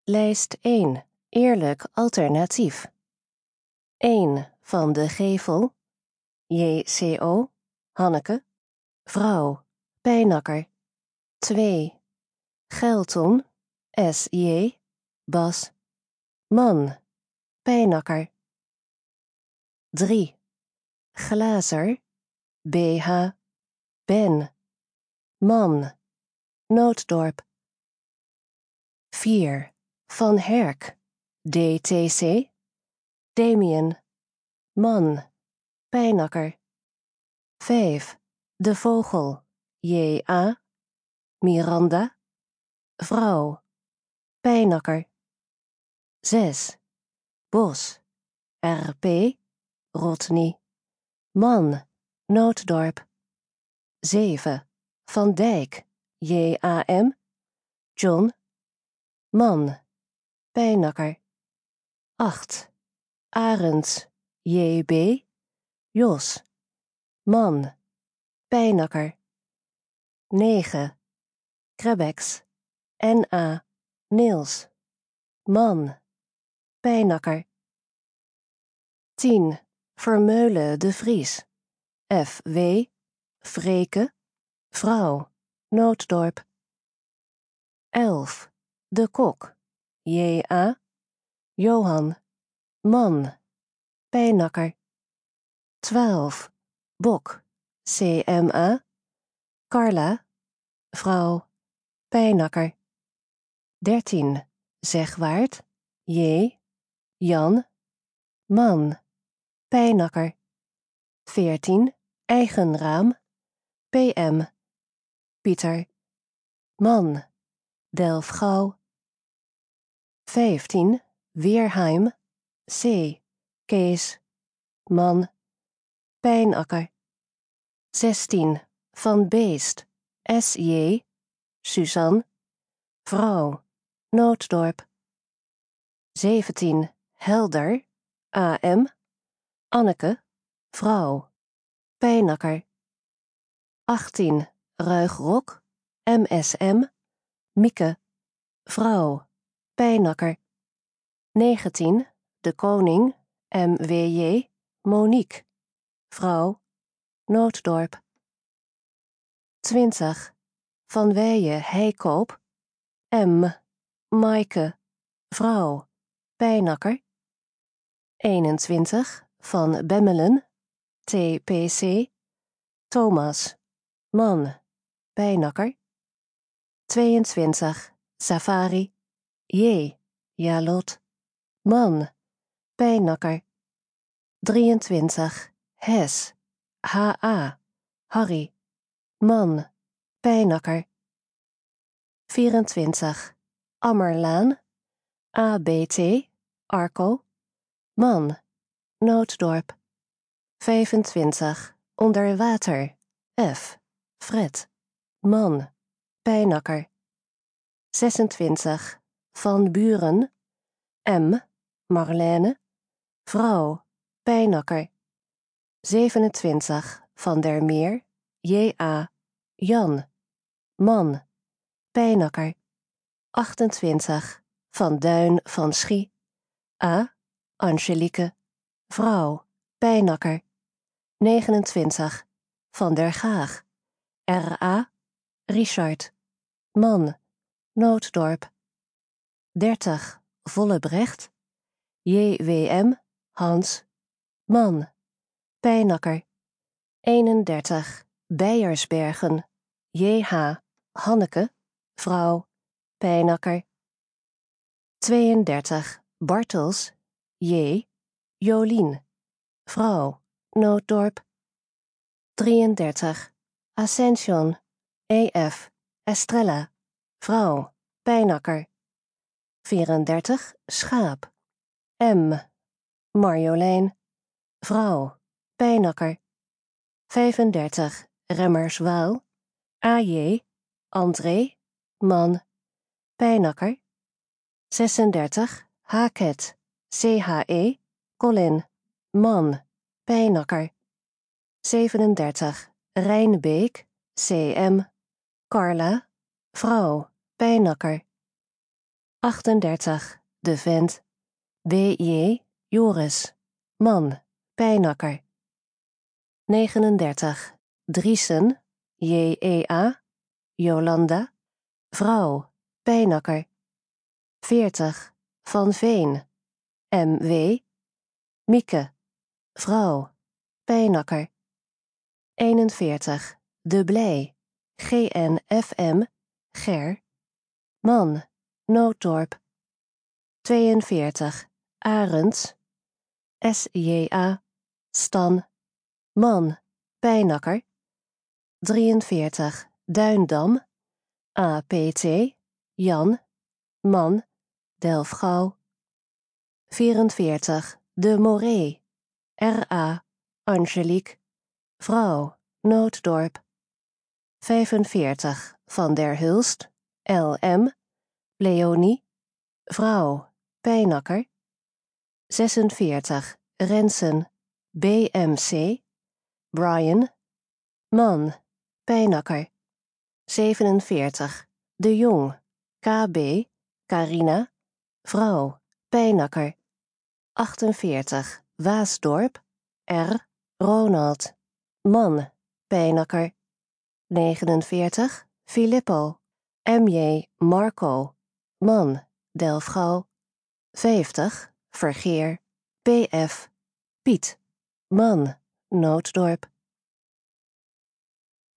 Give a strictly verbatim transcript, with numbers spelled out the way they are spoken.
Lijst één. Eerlijk alternatief. één. Van de Gevel. J C O. Hanneke. Vrouw. Pijnakker. twee. Gelton. S J. Bas. Man. Pijnakker. drie. Glazer. B H. Ben. Man. Nooddorp. vier. Van Herk. D T C. Damien. Man. Pijnakker. vijf. De Vogel. J A. Miranda. Vrouw. Pijnakker. zes. Bos. R P. Rodney. Man. Nooddorp. zeven. Van Dijk. J A M. John. Man. Pijnakker. acht. Arends. J B. Jos. Man. Pijnakker. negen. Krebex. N A. Niels. Man. Pijnakker. tien. Vermeulen de Vries. F W. Vreke. Vrouw. Nooddorp. elf. De Kok. J A. Johan. Man. Pijnakker. twaalf. Bok. C M A. Carla. Vrouw. Pijnakker. dertien. Zegwaard. J. Jan. Man. Pijnakker. veertien. Eigenraam. P M. Pieter. Man. Delfgauw. vijftien. Weerheim. C. Kees. Man. Pijnakker. zestien. Van Beest. S J. Suzanne. Vrouw. Nooddorp. zeventien. Helder. A M. Anneke. Vrouw. Pijnakker. achttien. Ruigrok. M S M. Mieke. Vrouw. Pijnakker. negentien. De Koning. M W J. Monique. Vrouw. Nooddorp. twintig. Van Weijen Heikoop. M. Maaike. Vrouw. Pijnakker. eenentwintig. Van Bemmelen. T P C. Thomas. Man. Pijnakker. tweeëntwintig. Safari. J. Jalot. Man. Pijnakker. drieëntwintig. Hes. H A. Harry. Man. Pijnakker. vierentwintig. Ammerlaan. A B T. Arco. Man. Nooddorp. vijfentwintig. Onder water. F. Fred. Man. Pijnakker. zesentwintig. Van Buren. M. Marlene. Vrouw. Pijnakker. zevenentwintig. Van der Meer. J A. Jan. Man. Pijnakker. achtentwintig. Van Duin van Schie. A. Angelique. Vrouw. Pijnakker. negenentwintig. Van der Gaag. R A. Richard. Man. Nooddorp. dertig. Vollebrecht. J W M. Hans. Man. Pijnakker. eenendertig. Beiersbergen. J H. Hanneke. Vrouw. Pijnakker. tweeëndertig. Bartels. J. Jolien. Vrouw. Nooddorp. drieëndertig. Ascension. E F. Estrella. Vrouw. Pijnakker. vierendertig. Schaap. M. Marjolein. Vrouw. Pijnakker. vijfendertig. Remmerswaal. A J. André. Man. Pijnakker. zesendertig. Haket. C H E. Colin. Man. Pijnakker. zevenendertig. Rijnbeek. C M. Carla. Vrouw. Pijnakker. achtendertig, De Vent. W J. Joris, man, Pijnakker. negenendertig, Driesen, J E A. Jolanda, vrouw, Pijnakker. veertig, Van Veen, M W. Mieke, vrouw, Pijnakker. eenenveertig, De Blij, G N F M, Ger. Man, Nooddorp. tweeënveertig, Arends, S J A. Stan, man, Pijnakker. drieënveertig, Duindam, A P T. Jan, man, Delfgauw. vierenveertig, De Moree, R A. Angelique, vrouw, Nooddorp. vijfenveertig, Van der Hulst, L M. Leonie, vrouw, Pijnakker. zesenveertig, Rensen, B M C. Brian, man, Pijnakker. zevenenveertig, De Jong, K B. Carina, vrouw, Pijnakker. achtenveertig, Waasdorp, R. Ronald, man, Pijnakker. negenenveertig, Filippo, M J. Marco, man, Delfgauw. vijftig, Vergeer, P F. Piet, man, Nooddorp.